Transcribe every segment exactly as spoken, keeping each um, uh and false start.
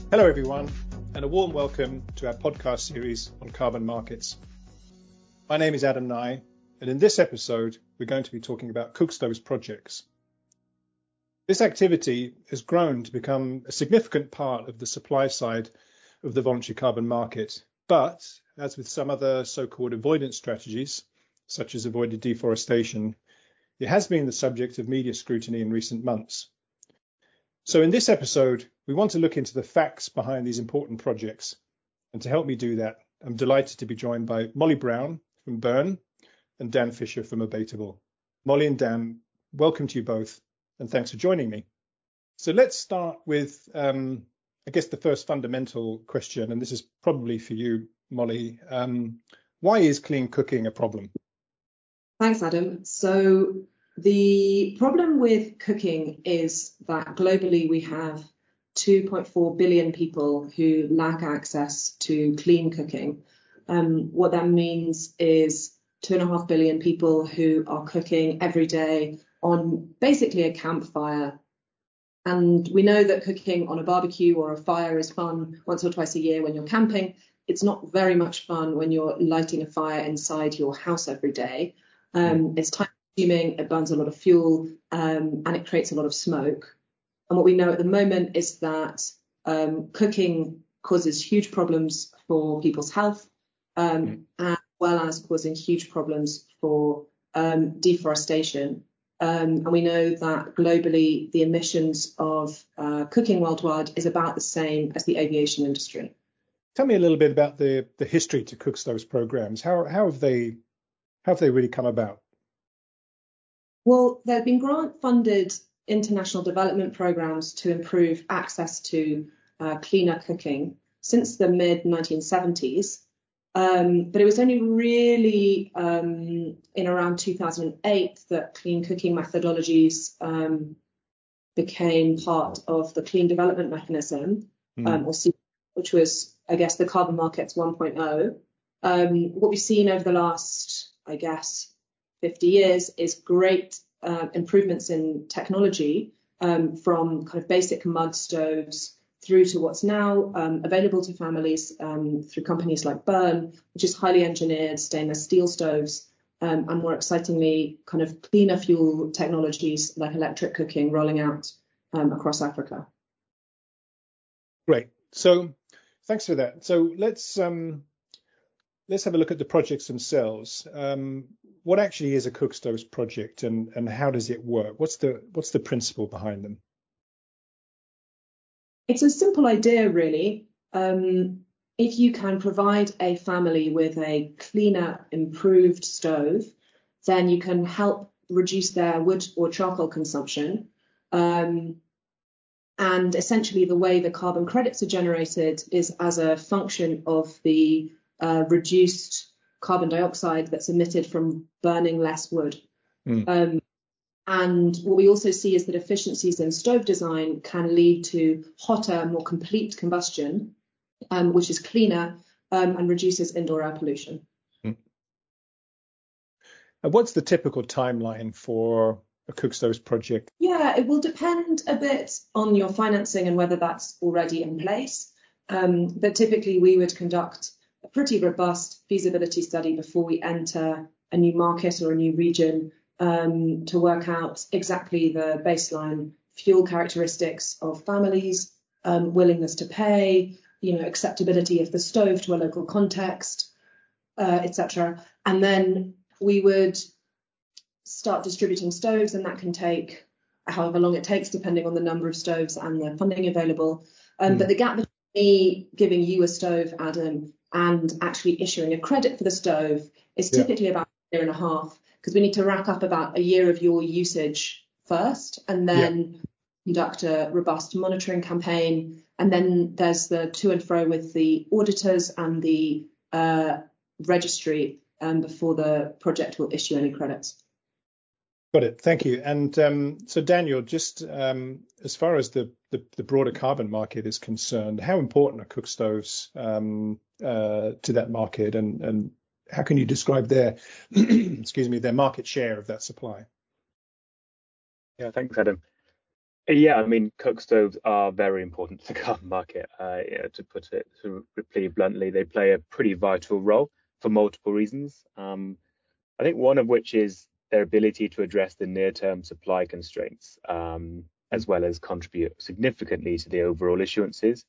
Hello everyone, and a warm welcome to our podcast series on carbon markets. My name is Adam Nye, and in this episode we're going to be talking about Cook Stoves projects. This activity has grown to become a significant part of the supply side of the voluntary carbon market, but as with some other so-called avoidance strategies, such as avoided deforestation, it has been the subject of media scrutiny in recent months. So in this episode, we want to look into the facts behind these important projects. And to help me do that, I'm delighted to be joined by Molly Brown from Burn and Dan Fisher from Abatable. Molly and Dan, welcome to you both, and thanks for joining me. So let's start with, um, I guess, the first fundamental question, and this is probably for you, Molly. Um, why is clean cooking a problem? Thanks, Adam. So the problem with cooking is that globally we have two point four billion people who lack access to clean cooking. Um, what that means is two and a half billion people who are cooking every day on basically a campfire. And we know that cooking on a barbecue or a fire is fun once or twice a year when you're camping. It's not very much fun when you're lighting a fire inside your house every day. Um, it's time consuming, it burns a lot of fuel, um, and it creates a lot of smoke. And what we know at the moment is that um, cooking causes huge problems for people's health, um, as well as causing huge problems for um, deforestation. Um, and we know that globally, the emissions of uh, cooking worldwide is about the same as the aviation industry. Tell me a little bit about the, the history to Cook Stoves programs. How, how have they how have they really come about? Well, there have been grant-funded international development programs to improve access to uh, cleaner cooking since the mid nineteen seventies. Um, but it was only really um, in around two thousand eight that clean cooking methodologies um, became part of the Clean Development Mechanism, mm. um, or C- which was, I guess, the carbon markets one point oh. Um, what we've seen over the last, I guess, fifty years is great uh, improvements in technology, um, from kind of basic mud stoves through to what's now um, available to families um, through companies like Burn, which is highly engineered stainless steel stoves, um, and more excitingly, kind of cleaner fuel technologies like electric cooking rolling out um, across Africa. Great. So thanks for that. So let's um, let's have a look at the projects themselves. Um, what actually is a Cook Stoves project, and, and how does it work? What's the what's the principle behind them? It's a simple idea, really. Um, if you can provide a family with a cleaner, improved stove, then you can help reduce their wood or charcoal consumption. Um, and essentially, the way the carbon credits are generated is as a function of the uh, reduced carbon dioxide that's emitted from burning less wood. Mm. Um, And what we also see is that efficiencies in stove design can lead to hotter, more complete combustion, um, which is cleaner um, and reduces indoor air pollution. Mm. And what's the typical timeline for a Cook Stoves project? Yeah, it will depend a bit on your financing and whether that's already in place. Um, but typically we would conduct a pretty robust feasibility study before we enter a new market or a new region, Um, to work out exactly the baseline fuel characteristics of families, um, willingness to pay, you know, acceptability of the stove to a local context, uh, et cetera. And then we would start distributing stoves, and that can take however long it takes, depending on the number of stoves and the funding available. Um, mm. But the gap between me giving you a stove, Adam, and actually issuing a credit for the stove is typically yeah. about a year and a half, because we need to rack up about a year of your usage first, and then yeah. conduct a robust monitoring campaign. And then there's the to and fro with the auditors and the uh, registry um, before the project will issue any credits. Got it. Thank you. And um, so, Daniel, just um, as far as the, the, the broader carbon market is concerned, how important are Cook Stoves um, uh, to that market, and, and how can you describe their, excuse me, their market share of that supply? Yeah, thanks, Adam. Yeah, I mean, cook stoves are very important to the carbon market. Uh, yeah, to put it sort of pretty bluntly, they play a pretty vital role for multiple reasons. Um, I think one of which is their ability to address the near-term supply constraints, um, Mm. as well as contribute significantly to the overall issuances.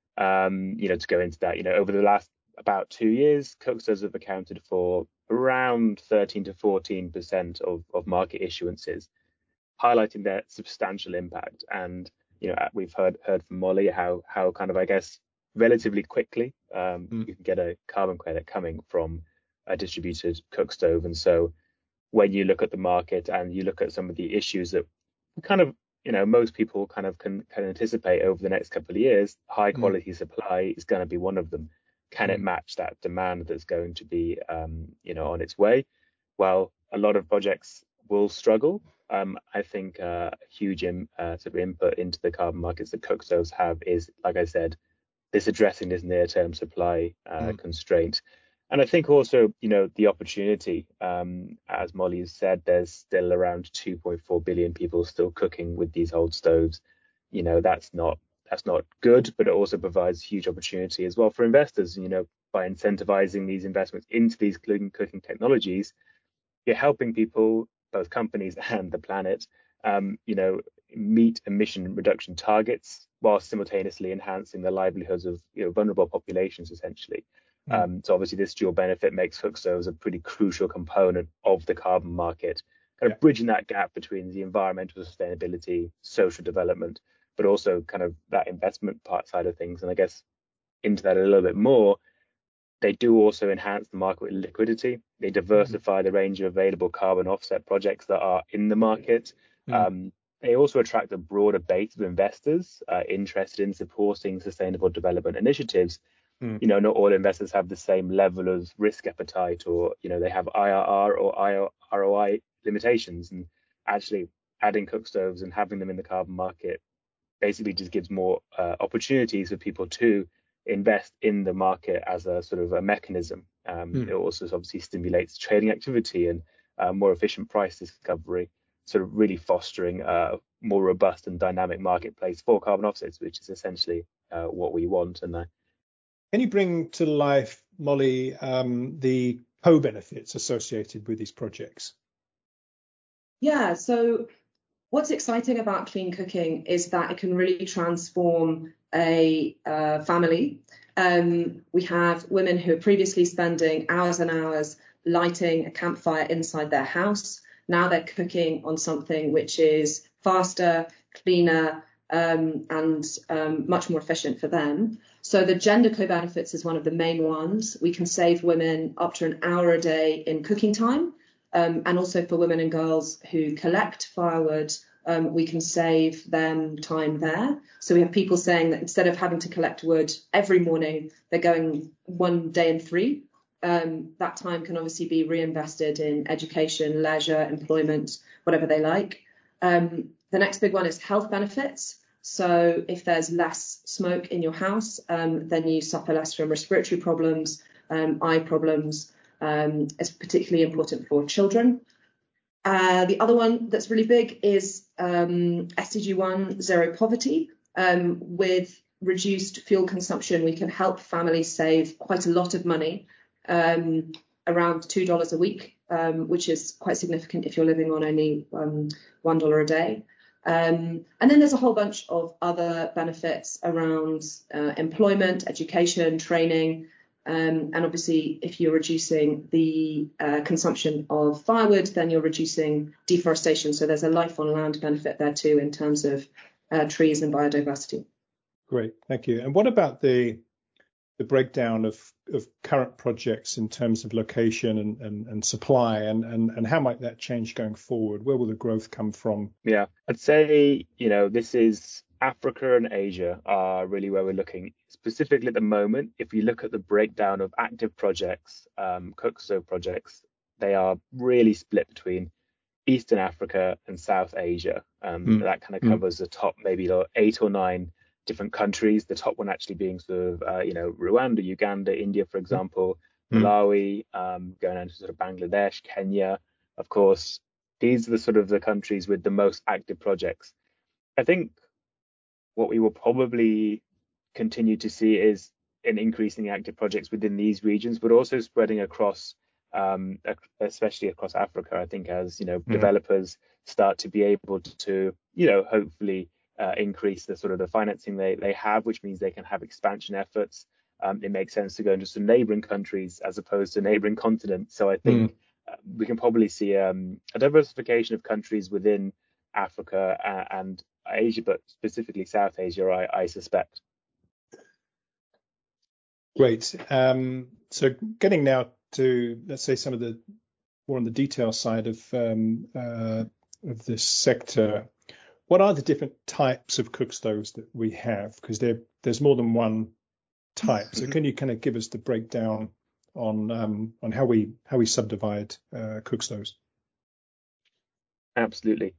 Um, you know, to go into that, you know, over the last about two years, cook stoves have accounted for around thirteen to fourteen percent of, of market issuances, highlighting their substantial impact. And you know, we've heard heard from Molly how how kind of, I guess, relatively quickly um, Mm. you can get a carbon credit coming from a distributed cook stove. And so when you look at the market and you look at some of the issues that kind of, you know, most people kind of can, can anticipate over the next couple of years, high Mm. quality supply is going to be one of them. Can it Mm. match that demand that's going to be, um, you know, on its way? Well, a lot of projects will struggle. Um, I think uh, a huge in, uh, sort of input into the carbon markets that cook stoves have is, like I said, this addressing this near-term supply uh, Mm. constraint. And I think also, you know, the opportunity, um, as Molly has said, there's still around two point four billion people still cooking with these old stoves. You know, that's not that's not good, but it also provides huge opportunity as well for investors. You know, by incentivizing these investments into these cooking cooking technologies, you're helping people, both companies and the planet, um, you know, meet emission reduction targets while simultaneously enhancing the livelihoods of, you know, vulnerable populations, essentially. Mm. Um, so obviously, this dual benefit makes cook stoves a pretty crucial component of the carbon market, kind Yeah. of bridging that gap between the environmental sustainability, social development, but also kind of that investment part side of things. And I guess into that a little bit more, they do also enhance the market with liquidity. They Mm. diversify the range of available carbon offset projects that are in the market. Mm. Um, they also attract a broader base of investors uh, interested in supporting sustainable development initiatives. Mm. You know, not all investors have the same level of risk appetite, or, you know, they have I R R or R O I limitations. And actually adding cook stoves and having them in the carbon market basically just gives more uh, opportunities for people to invest in the market as a sort of a mechanism. Um, Mm. it also obviously stimulates trading activity and uh, more efficient price discovery, sort of really fostering a more robust and dynamic marketplace for carbon offsets, which is essentially uh, what we want. And uh, Can you bring to life, Molly, um, the co-benefits associated with these projects? Yeah, so what's exciting about clean cooking is that it can really transform a uh, family. Um, we have women who are previously spending hours and hours lighting a campfire inside their house. Now they're cooking on something which is faster, cleaner, um, and um, much more efficient for them. So the gender co-benefits is one of the main ones. We can save women up to an hour a day in cooking time. Um, and also for women and girls who collect firewood, um, we can save them time there. So we have people saying that instead of having to collect wood every morning, they're going one day in three. Um, that time can obviously be reinvested in education, leisure, employment, whatever they like. Um, the next big one is health benefits. So if there's less smoke in your house, um, then you suffer less from respiratory problems, um, eye problems. Um, it's particularly important for children. Uh, the other one that's really big is um, S D G one, zero poverty. Um, with reduced fuel consumption, we can help families save quite a lot of money, um, around two dollars a week, um, which is quite significant if you're living on only um, one dollar a day. Um, and then there's a whole bunch of other benefits around uh, employment, education, training. Um, and obviously, if you're reducing the uh, consumption of firewood, then you're reducing deforestation. So there's a life on land benefit there too in terms of uh, trees and biodiversity. Great, thank you. And what about the the breakdown of, of current projects in terms of location and, and, and supply, and, and, and how might that change going forward? Where will the growth come from? yeah, I'd say, you know, this is Africa and Asia are really where we're looking. Specifically at the moment, if you look at the breakdown of active projects, um, cook stove projects, they are really split between Eastern Africa and South Asia. Um, Mm. that kind of Mm. covers the top maybe like eight or nine different countries. The top one actually being sort of, uh, you know, Rwanda, Uganda, India, for example, Mm. Malawi, um, going on to sort of Bangladesh, Kenya. Of course, these are the sort of the countries with the most active projects. I think what we will probably continue to see is an increasing active projects within these regions, but also spreading across, um, especially across Africa. I think as you know, mm. developers start to be able to, you know, hopefully uh, increase the sort of the financing they they have, which means they can have expansion efforts. Um, it makes sense to go into some neighboring countries as opposed to neighboring continents. So I think mm. uh, we can probably see um, a diversification of countries within Africa uh, and Asia, but specifically South Asia, I, I suspect. Great. Um, so getting now to, let's say, some of the more on the detail side of um, uh, of this sector, what are the different types of cook stoves that we have? Because there there's more than one type. So can you kind of give us the breakdown on um, on how we how we subdivide uh, cook stoves? Absolutely.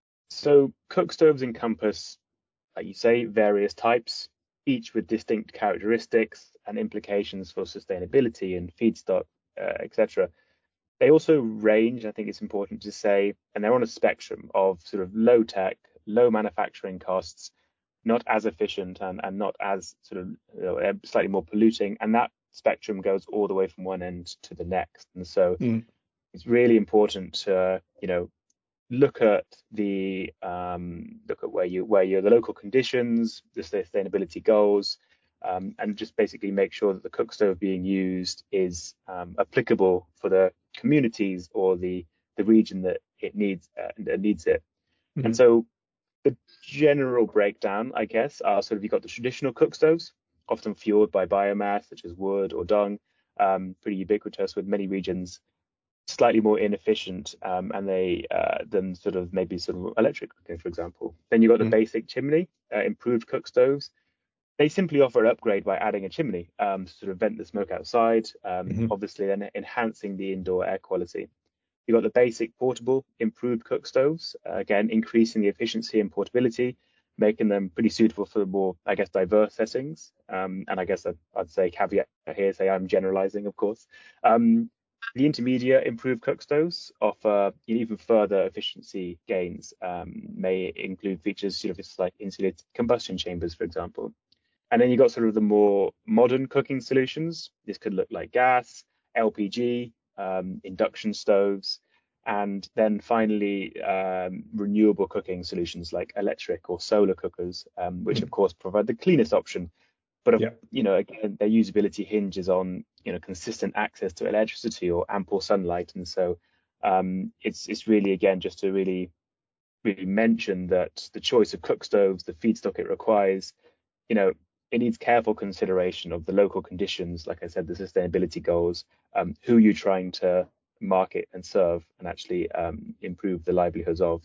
So cook stoves encompass, like you say, various types, each with distinct characteristics and implications for sustainability and feedstock, uh, et cetera. They also range, I think it's important to say, and they're on a spectrum of sort of low tech, low manufacturing costs, not as efficient and, and not as sort of you know, slightly more polluting. And that spectrum goes all the way from one end to the next. And so mm. it's really important to, you know, look at the um, look at where you where you're the local conditions, the sustainability goals, um, and just basically make sure that the cook stove being used is um, applicable for the communities or the the region that it needs uh, that needs it. Mm-hmm. And so the general breakdown, I guess, are sort of you've got the traditional cook stoves, often fueled by biomass such as wood or dung, um, pretty ubiquitous with many regions. Slightly more inefficient um, and they uh, than sort of maybe sort of electric cooking, for example. Then you've got the mm. basic chimney, uh, improved cook stoves. They simply offer an upgrade by adding a chimney um, to sort of vent the smoke outside, um, mm-hmm. obviously then enhancing the indoor air quality. You've got the basic portable, improved cook stoves, uh, again, increasing the efficiency and portability, making them pretty suitable for more, I guess, diverse settings. Um, and I guess I'd, I'd say caveat here, say I'm generalizing, of course. Um, The intermediate improved cook stoves offer even further efficiency gains, um, may include features you know, like insulated combustion chambers, for example. And then you've got sort of the more modern cooking solutions. This could look like gas, L P G, um, induction stoves, and then finally um, renewable cooking solutions like electric or solar cookers, um, which mm. of course provide the cleanest option. But, yeah. you know, again, their usability hinges on, you know, consistent access to electricity or ample sunlight. And so um, it's it's really, again, just to really, really mention that the choice of cook stoves, the feedstock it requires, you know, it needs careful consideration of the local conditions, like I said, the sustainability goals, um, who you're trying to market and serve and actually um, improve the livelihoods of.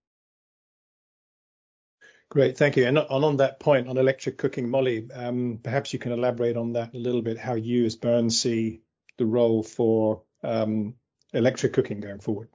Great, thank you. And on that point, on electric cooking, Molly, um, perhaps you can elaborate on that a little bit, how you as Burns see the role for um, electric cooking going forward.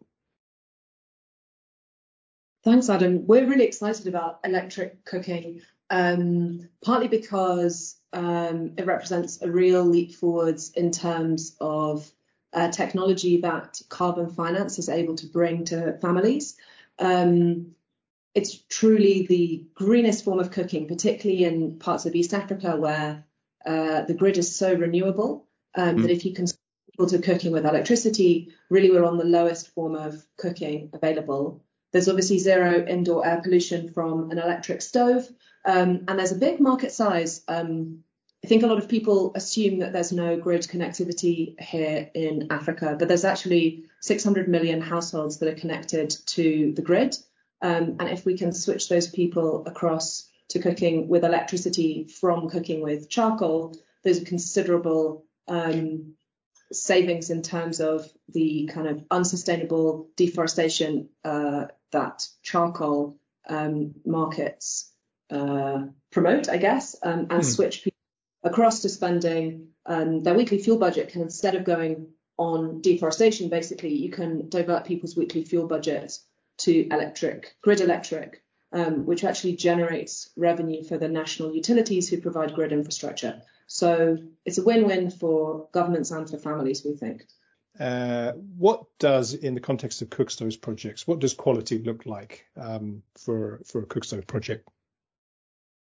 Thanks, Adam. We're really excited about electric cooking, um, partly because um, it represents a real leap forwards in terms of uh, technology that carbon finance is able to bring to families. Um, It's truly the greenest form of cooking, particularly in parts of East Africa where uh, the grid is so renewable um, mm. that if you can switch people to cooking with electricity, really we're on the lowest form of cooking available. There's obviously zero indoor air pollution from an electric stove, um, and there's a big market size. Um, I think a lot of people assume that there's no grid connectivity here in Africa, but there's actually six hundred million households that are connected to the grid. Um, and if we can switch those people across to cooking with electricity from cooking with charcoal, there's a considerable um, savings in terms of the kind of unsustainable deforestation uh, that charcoal um, markets uh, promote, I guess, um, and mm. switch people across to spending um, their weekly fuel budget can, instead of going on deforestation, basically, you can divert people's weekly fuel budgets to electric, grid electric, um, which actually generates revenue for the national utilities who provide grid infrastructure. So it's a win-win for governments and for families, we think. Uh, what does, in the context of cook stoves projects, what does quality look like um, for, for a cook stove project?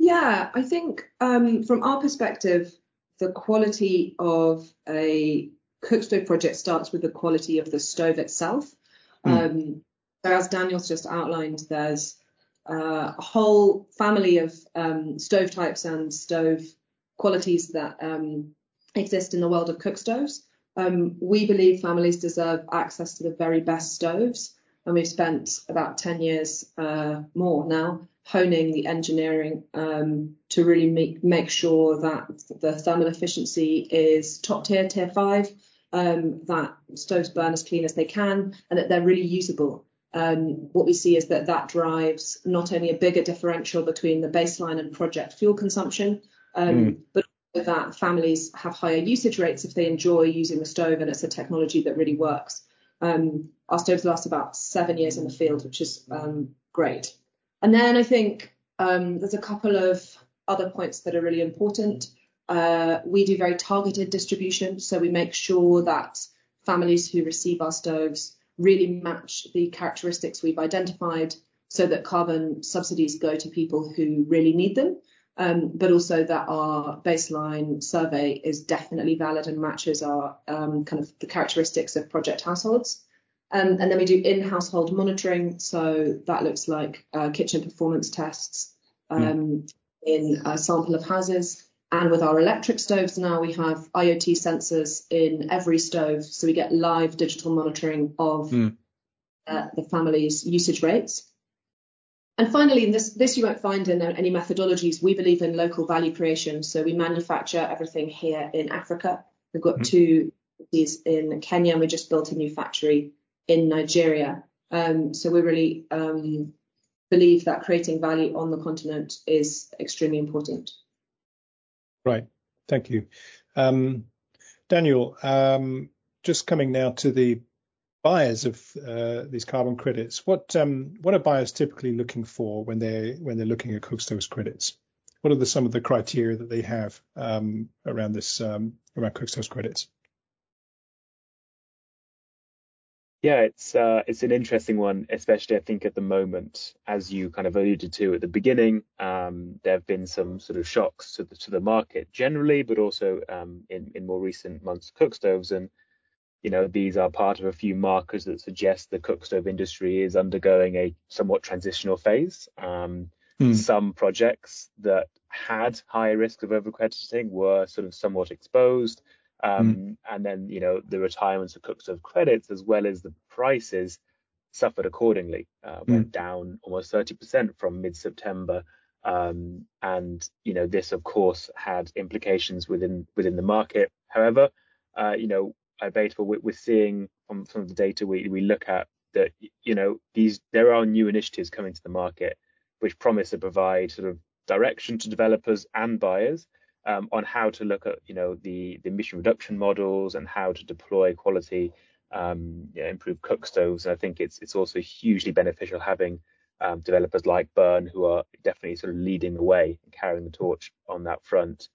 Yeah, I think um, from our perspective, the quality of a cook stove project starts with the quality of the stove itself. Mm. Um, so as Daniel's just outlined, there's uh, a whole family of um, stove types and stove qualities that um, exist in the world of cook stoves. Um, we believe families deserve access to the very best stoves, and we've spent about ten years uh, more now honing the engineering um, to really make, make sure that the thermal efficiency is top tier, tier five, um, that stoves burn as clean as they can, and that they're really usable. Um, what we see is that that drives not only a bigger differential between the baseline and project fuel consumption, um, mm. but also that families have higher usage rates if they enjoy using the stove and it's a technology that really works. Um, our stoves last about seven years in the field, which is um, great. And then I think um, there's a couple of other points that are really important. Uh, we do very targeted distribution, so we make sure that families who receive our stoves really match the characteristics we've identified so that carbon subsidies go to people who really need them, um, but also that our baseline survey is definitely valid and matches our um, kind of the characteristics of project households. Um, and then we do in-household monitoring. So that looks like uh, kitchen performance tests um, mm. in a sample of houses. And with our electric stoves now, we have I O T sensors in every stove. So we get live digital monitoring of mm. uh, the family's usage rates. And finally, and this, this you won't find in any methodologies, we believe in local value creation. So we manufacture everything here in Africa. We've got mm. two these in Kenya, and we just built a new factory in Nigeria. Um, so we really um, believe that creating value on the continent is extremely important. Right. Thank you. Um, Daniel, um, just coming now to the buyers of uh, these carbon credits. What um, what are buyers typically looking for when they're when they're looking at cook stoves credits? What are the, some of the criteria that they have um, around this um, around cook stoves credits? Yeah, it's uh, it's an interesting one, especially I think at the moment, as you kind of alluded to at the beginning. Um, there have been some sort of shocks to the to the market generally, but also um, in in more recent months, cook stoves, and you know these are part of a few markers that suggest the cook stove industry is undergoing a somewhat transitional phase. Um, hmm. Some projects that had higher risks of overcrediting were sort of somewhat exposed. Um, mm. And then, you know, the retirements of cook stove credits, as well as the prices, suffered accordingly, uh, went mm. down almost thirty percent from mid-September. Um, and, you know, this, of course, had implications within within the market. However, uh, you know, I bet we're, we're seeing from some of the data we, we look at that, you know, these there are new initiatives coming to the market which promise to provide sort of direction to developers and buyers. Um, on how to look at, you know, the, the emission reduction models and how to deploy quality, um, you know, improved cook stoves. And I think it's it's also hugely beneficial having um, developers like Burn who are definitely sort of leading the way and carrying the torch on that front.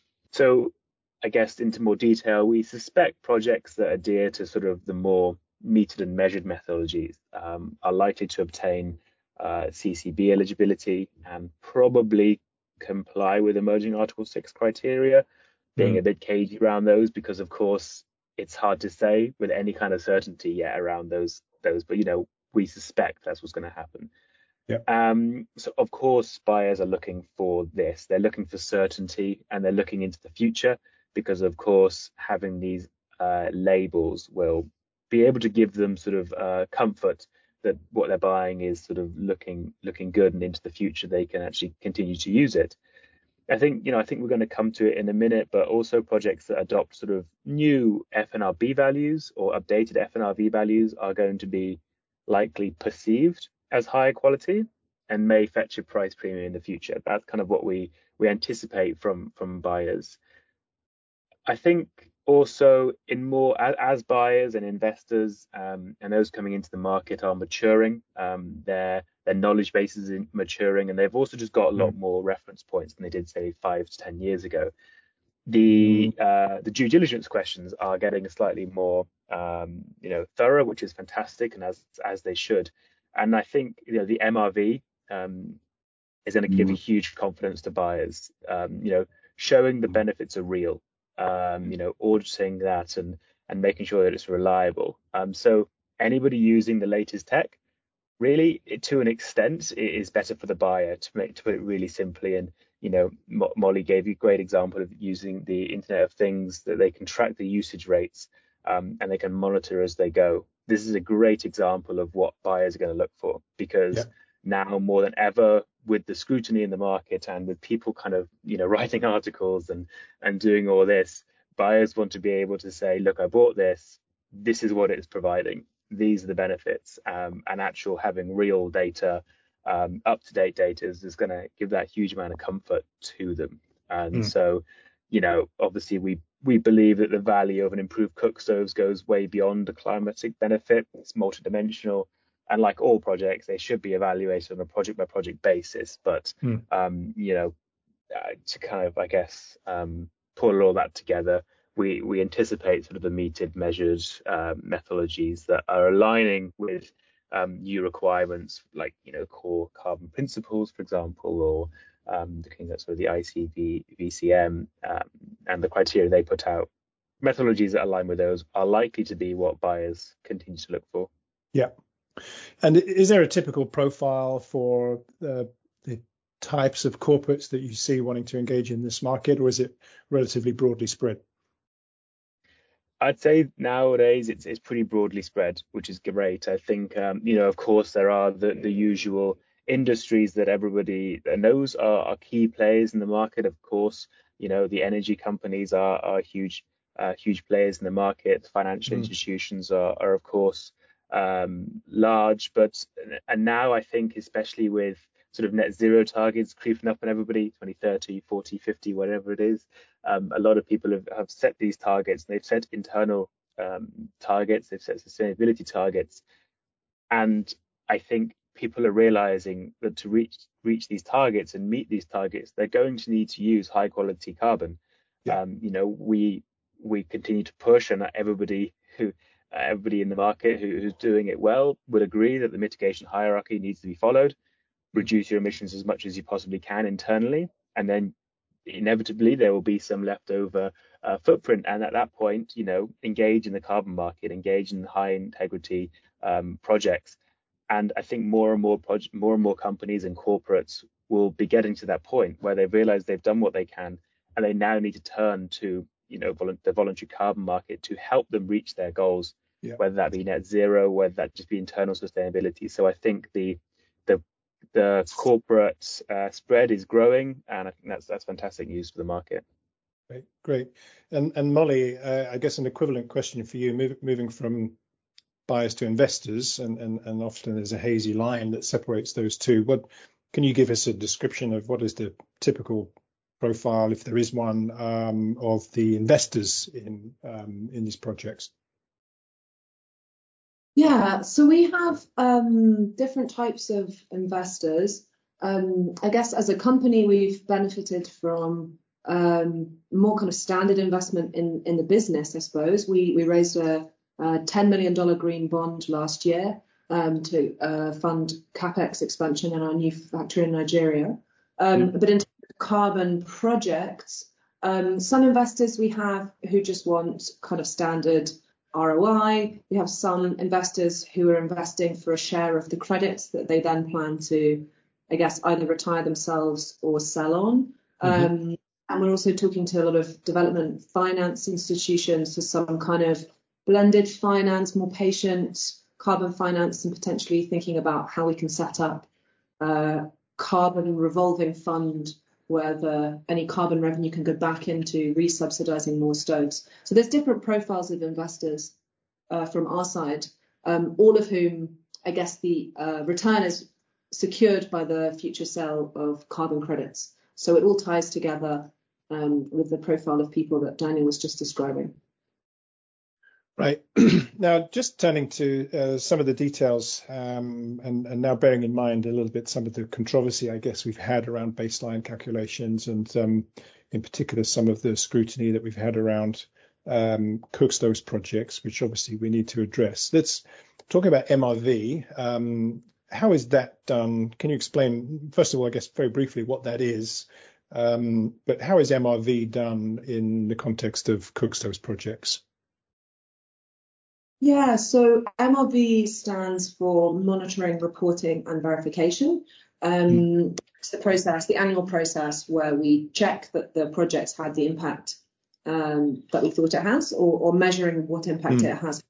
So I guess into more detail, we suspect projects that adhere to sort of the more metered and measured methodologies um, are likely to obtain uh, C C B eligibility and probably comply with emerging Article six criteria, being mm. a bit cagey around those because, of course, it's hard to say with any kind of certainty yet around those. Those, but you know, we suspect that's what's going to happen. Yeah. Um, so, of course, buyers are looking for this. They're looking for certainty, and they're looking into the future because, of course, having these uh, labels will be able to give them sort of uh, comfort that what they're buying is sort of looking looking good, and into the future they can actually continue to use it. I think, you know, I think we're going to come to it in a minute, but also projects that adopt sort of new F N R B values or updated F N R V values are going to be likely perceived as higher quality and may fetch a price premium in the future. That's kind of what we we anticipate from from buyers. I think also in more as, as buyers and investors um, and those coming into the market are maturing, um, their their knowledge base is maturing, and they've also just got a lot more reference points than they did say five to ten years ago. The uh, the due diligence questions are getting a slightly more um, you know thorough, which is fantastic, and as as they should. And I think you know the M R V um, is going to give a huge confidence to buyers. Um, you know, showing the benefits are real. Um, you know, auditing that and and making sure that it's reliable. Um, so anybody using the latest tech, really, to an extent, it is better for the buyer, to make to put it really simply. And you know, Mo- Molly gave you a great example of using the Internet of Things, that they can track the usage rates, um, and they can monitor as they go. This is a great example of what buyers are going to look for, because Yeah. now more than ever, with the scrutiny in the market and with people kind of, you know, writing articles and and doing all this, buyers want to be able to say, look, I bought this, this is what it's providing, these are the benefits, um, and actual having real data, um, up-to-date data is, is going to give that huge amount of comfort to them. And Mm. so, you know, obviously we we believe that the value of an improved cook stoves goes way beyond a climatic benefit. It's multidimensional, and like all projects, they should be evaluated on a project by project basis. But Mm. um, you know, uh, to kind of, I guess, um, pull all that together, we we anticipate sort of the metered measured uh, methodologies that are aligning with um, new requirements, like, you know, core carbon principles, for example, or um, looking at sort of the I C V V C M um, and the criteria they put out. Methodologies that align with those are likely to be what buyers continue to look for. Yeah. And is there a typical profile for uh, the types of corporates that you see wanting to engage in this market, or is it relatively broadly spread? I'd say nowadays it's it's pretty broadly spread, which is great. I think, um, you know, of course, there are the, the usual industries that everybody knows are, are key players in the market. Of course, you know, the energy companies are, are huge, uh, huge players in the market. Financial Mm. institutions are, are of course, um, large. But and now I think, especially with sort of net zero targets creeping up on everybody, twenty thirty, forty, fifty, whatever it is. Um, a lot of people have, have set these targets, and they've set internal um, targets, they've set sustainability targets. And I think people are realizing that to reach reach these targets and meet these targets, they're going to need to use high quality carbon. Yeah. Um, you know, we we continue to push, and everybody who uh, everybody in the market who, who's doing it well would agree that the mitigation hierarchy needs to be followed. Reduce your emissions as much as you possibly can internally, and then inevitably there will be some leftover uh, footprint. And at that point, you know, engage in the carbon market, engage in high integrity um, projects. And I think more and more proje- more and more companies and corporates will be getting to that point where they realize they've done what they can, and they now need to turn to, you know, volu- the voluntary carbon market to help them reach their goals, Yeah. whether that be net zero, whether that just be internal sustainability. So I think the the the corporate uh, spread is growing, and I think that's that's fantastic news for the market. Great, great. And and Molly, uh, I guess an equivalent question for you, move, moving from buyers to investors, and, and and often there's a hazy line that separates those two. What can you give us a description of what is the typical profile, if there is one, um, of the investors in um, in these projects? Yeah, so we have um, different types of investors. Um, I guess as a company, we've benefited from um, more kind of standard investment in, in the business, I suppose. We we raised a, a ten million dollars green bond last year um, to uh, fund CapEx expansion in our new factory in Nigeria. Um, Mm. but in terms of carbon projects, um, some investors we have who just want kind of standard R O I. We have some investors who are investing for a share of the credits that they then plan to, I guess, either retire themselves or sell on. Mm-hmm. Um, and we're also talking to a lot of development finance institutions for some kind of blended finance, more patient carbon finance, and potentially thinking about how we can set up a carbon revolving fund where the, any carbon revenue can go back into resubsidizing more stoves. So there's different profiles of investors uh, from our side, um, all of whom, I guess, the uh, return is secured by the future sale of carbon credits. So it all ties together um, with the profile of people that Daniel was just describing. Right. Now, just turning to uh, some of the details, um, and, and now bearing in mind a little bit some of the controversy, I guess, we've had around baseline calculations, and um, in particular some of the scrutiny that we've had around um, cook stoves projects, which obviously we need to address. Let's talk about M R V. Um, how is that done? Can you explain, first of all, I guess very briefly what that is, um, but how is M R V done in the context of cook stoves projects? Yeah, so M R V stands for Monitoring, Reporting and Verification. Um, mm. It's the process, the annual process where we check that the project's had the impact um, that we thought it has, or, or measuring what impact mm. it has.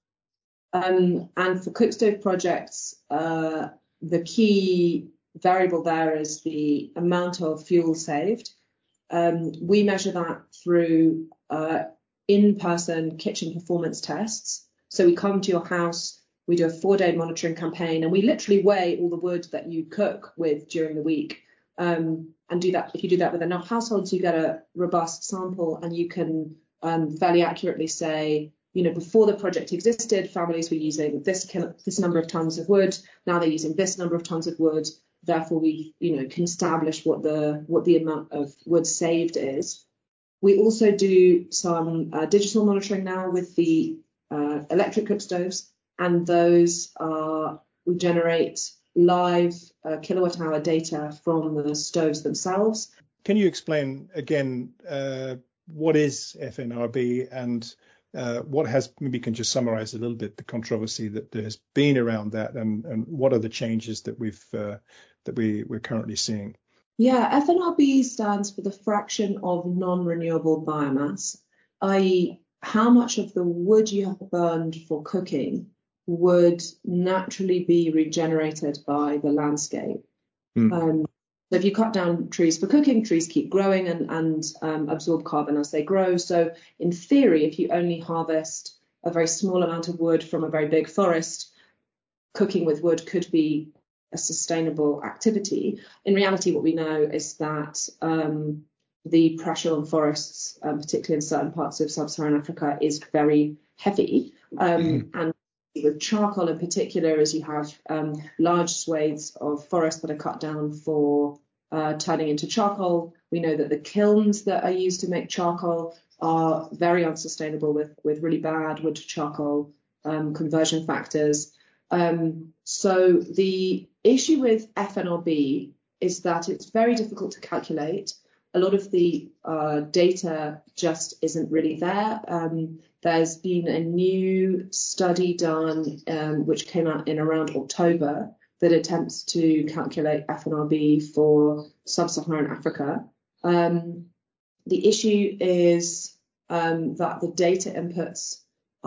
Um, and for cook stove projects, uh, the key variable there is the amount of fuel saved. Um, we measure that through uh, in-person kitchen performance tests. So we come to your house, we do a four-day monitoring campaign, and we literally weigh all the wood that you cook with during the week. Um, and do that. If you do that with enough households, you get a robust sample, and you can um, fairly accurately say, you know, before the project existed, families were using this this number of tons of wood. Now they're using this number of tons of wood. Therefore, we, you know, can establish what the what the amount of wood saved is. We also do some uh, digital monitoring now with the uh, electric cook stoves, and those are we generate live uh, kilowatt hour data from the stoves themselves. Can you explain again uh, what is F N R B and uh, what has, maybe you can just summarize a little bit the controversy that there has been around that, and, and what are the changes that we've uh, that we, we're currently seeing? Yeah, F N R B stands for the fraction of non-renewable biomass, that is how much of the wood you have burned for cooking would naturally be regenerated by the landscape. Mm. Um, so if you cut down trees for cooking, trees keep growing and, and um, absorb carbon as they grow. So in theory, if you only harvest a very small amount of wood from a very big forest, cooking with wood could be a sustainable activity. In reality, what we know is that um, the pressure on forests, um, particularly in certain parts of sub-Saharan Africa, is very heavy. Um, mm-hmm. And with charcoal in particular, as you have um, large swathes of forest that are cut down for uh, turning into charcoal. We know that the kilns that are used to make charcoal are very unsustainable with, with really bad wood to charcoal um, conversion factors. Um, so the issue with F N R B is that it's very difficult to calculate. A lot of the uh, data just isn't really there. Um, there's been a new study done, um, which came out in around October, that attempts to calculate F N R B for sub-Saharan Africa. Um, the issue is um, that the data inputs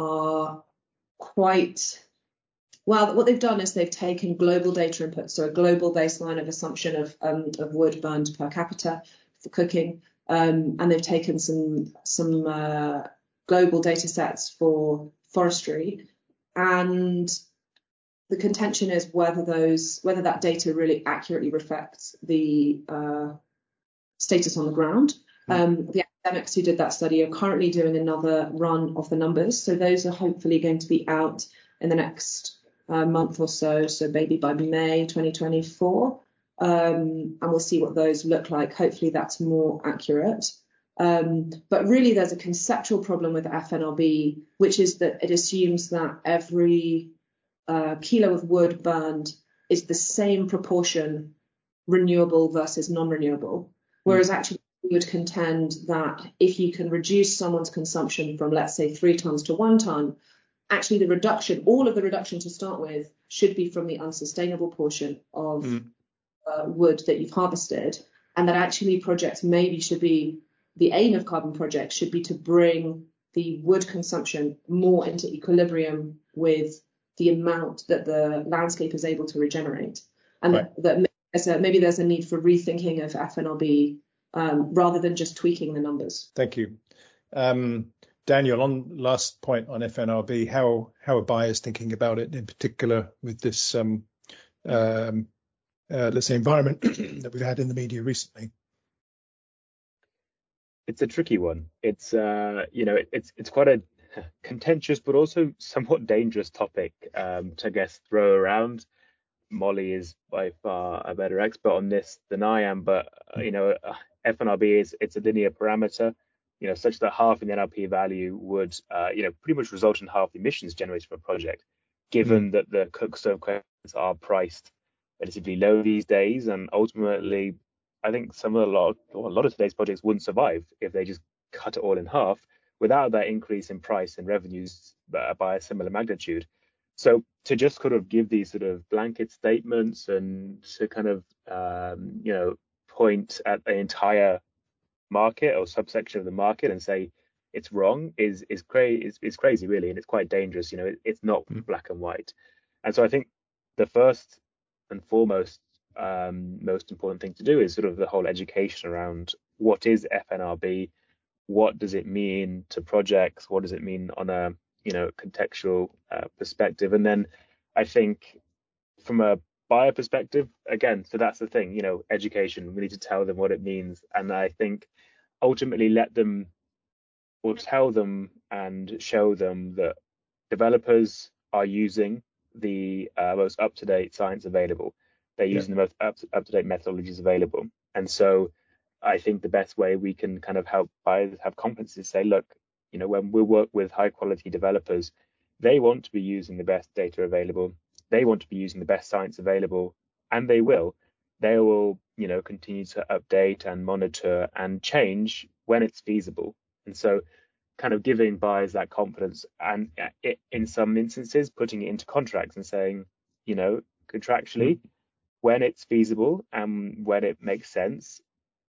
are quite... Well, what they've done is they've taken global data inputs, so a global baseline of assumption of, um, of wood burned per capita for cooking, um, and they've taken some some uh, global data sets for forestry, and the contention is whether those whether that data really accurately reflects the uh, status on the ground. Mm. Um, the academics who did that study are currently doing another run of the numbers, so those are hopefully going to be out in the next uh, month or so, so maybe by May twenty twenty-four. Um, and we'll see what those look like. Hopefully that's more accurate. Um, but really there's a conceptual problem with F N R B, which is that it assumes that every uh, kilo of wood burned is the same proportion renewable versus non-renewable. Whereas mm. actually we would contend that if you can reduce someone's consumption from, let's say, three tons to one ton, actually the reduction, all of the reduction to start with, should be from the unsustainable portion of mm. Uh, wood that you've harvested, and that actually projects maybe should be, the aim of carbon projects should be to bring the wood consumption more into equilibrium with the amount that the landscape is able to regenerate. And right. that, that maybe, there's a, maybe there's a need for rethinking of F N R B um, rather than just tweaking the numbers. Thank you. Um, Daniel, on last point on F N R B, how, how are buyers thinking about it in particular with this um, um, Uh, let's say environment that we've had in the media recently? It's a tricky one. It's uh, you know, it's it's quite a contentious but also somewhat dangerous topic um, to I guess throw around. Molly is by far a better expert on this than I am, but uh, you know, uh, F N R B is it's a linear parameter, you know, such that half an N R P value would uh, you know pretty much result in half the emissions generated from a project, given mm. that the cook stove credits are priced relatively low these days, and ultimately, I think some of a lot, or a lot of today's projects wouldn't survive if they just cut it all in half without that increase in price and revenues by a similar magnitude. So to just kind of give these sort of blanket statements and to kind of um, you know point at the entire market or subsection of the market and say it's wrong is is crazy is, is crazy really, and it's quite dangerous. You know, it, it's not mm. black and white. And so I think the first and foremost um, most important thing to do is sort of the whole education around what is F N R B, what does it mean to projects, what does it mean on a you know contextual uh, perspective, and then I think from a buyer perspective, again, so that's the thing, you know, education. We need to tell them what it means, and I think ultimately let them or tell them and show them that developers are using the uh, most up-to-date science available. They're using yeah. the most up- up-to-date methodologies available. And so I think the best way we can kind of help buyers have confidence is say, look, you know, when we work with high-quality developers, they want to be using the best data available. They want to be using the best science available, and they will. They will, you know, continue to update and monitor and change when it's feasible. And so kind of giving buyers that confidence, and it, in some instances putting it into contracts and saying, you know, contractually, mm-hmm. when it's feasible and when it makes sense,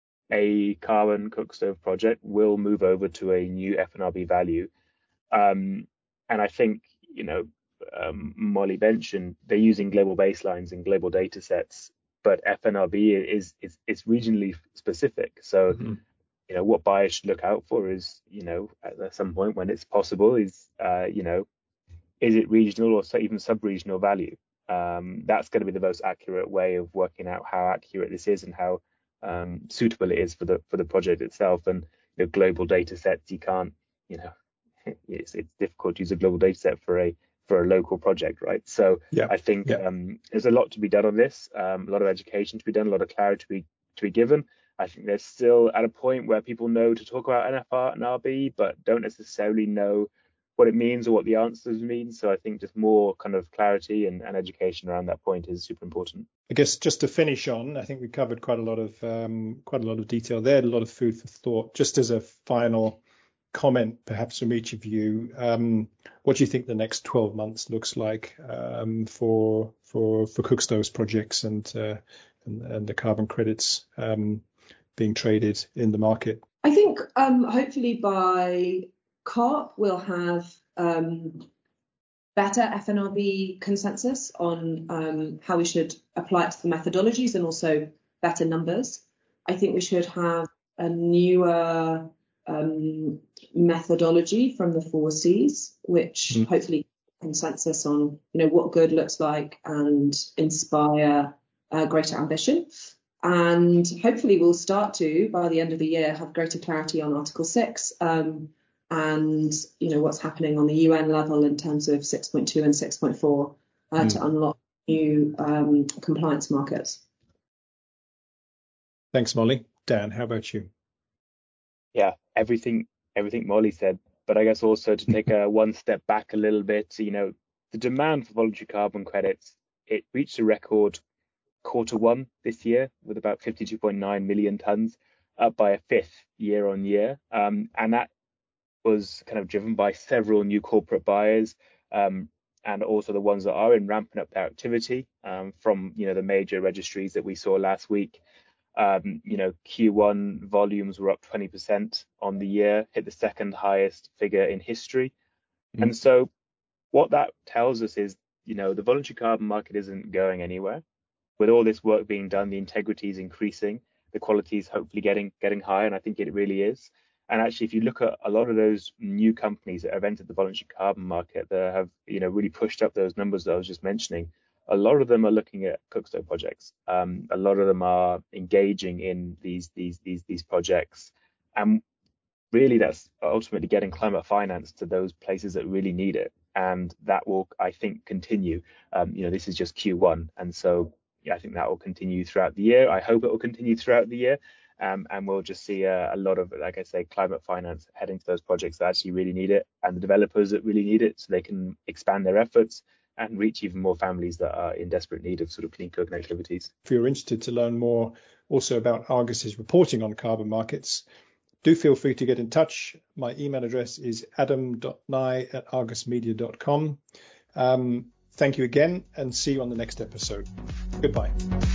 a carbon cook stove project will move over to a new F N R B value. Um, and I think, you know, um, Molly mentioned they're using global baselines and global data sets, but F N R B is is, is regionally specific. So, mm-hmm. you know, what buyers should look out for is, you know, at some point when it's possible is, uh, you know, is it regional or even sub-regional value? Um, that's going to be the most accurate way of working out how accurate this is and how um, suitable it is for the for the project itself. And you know, global data sets, you can't, you know, it's it's difficult to use a global data set for a for a local project, right? So yeah, I think yeah. um, there's a lot to be done on this, um, a lot of education to be done, a lot of clarity to be to be given. I think there's still at a point where people know to talk about N F R and R B, but don't necessarily know what it means or what the answers mean. So I think just more kind of clarity and, and education around that point is super important. I guess just to finish on, I think we covered quite a lot of um, quite a lot of detail there, a lot of food for thought. Just as a final comment, perhaps from each of you, um, what do you think the next twelve months looks like um, for for for cook stoves projects and, uh, and and the carbon credits um, being traded in the market? I think um, hopefully by COP we'll have um, better F N R B consensus on um, how we should apply it to the methodologies and also better numbers. I think we should have a newer um, methodology from the four Cs, which mm. hopefully consensus on, you know, what good looks like and inspire uh, greater ambition. And hopefully we'll start to, by the end of the year, have greater clarity on Article six um, and, you know, what's happening on the U N level in terms of six point two and six point four uh, mm. to unlock new um, compliance markets. Thanks, Molly. Dan, how about you? Yeah, everything everything Molly said, but I guess also to take a one step back a little bit, you know, the demand for voluntary carbon credits, it reached a record quarter one this year with about fifty-two point nine million tons, up by a fifth year on year. Um, and that was kind of driven by several new corporate buyers um, and also the ones that are in ramping up their activity um, from, you know, the major registries that we saw last week. Um, you know, Q one volumes were up twenty percent on the year, hit the second highest figure in history. Mm. And so what that tells us is, you know, the voluntary carbon market isn't going anywhere. With all this work being done, the integrity is increasing, the quality is hopefully getting getting higher, and I think it really is. And actually, if you look at a lot of those new companies that have entered the voluntary carbon market that have, you know, really pushed up those numbers that I was just mentioning, a lot of them are looking at cookstove projects. Um, a lot of them are engaging in these these these these projects, and really that's ultimately getting climate finance to those places that really need it, and that will, I think, continue. Um, you know, this is just Q one, and so yeah, I think that will continue throughout the year. I hope it will continue throughout the year. Um, and we'll just see a, a lot of, like I say, climate finance heading to those projects that actually really need it, and the developers that really need it so they can expand their efforts and reach even more families that are in desperate need of sort of clean cooking activities. If you're interested to learn more also about Argus's reporting on carbon markets, do feel free to get in touch. My email address is adam dot nye at argus media dot com. Um, thank you again, and see you on the next episode. Goodbye.